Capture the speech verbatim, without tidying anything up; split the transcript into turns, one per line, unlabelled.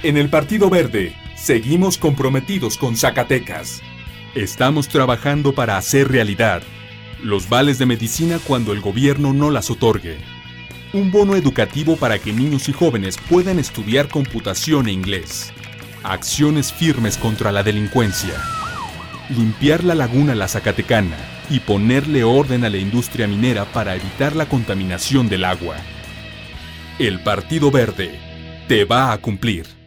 En el Partido Verde, seguimos comprometidos con Zacatecas. Estamos trabajando para hacer realidad los vales de medicina cuando el gobierno no las otorgue. Un bono educativo para que niños y jóvenes puedan estudiar computación e inglés. Acciones firmes contra la delincuencia. Limpiar la laguna La Zacatecana y ponerle orden a la industria minera para evitar la contaminación del agua. El Partido Verde te va a cumplir.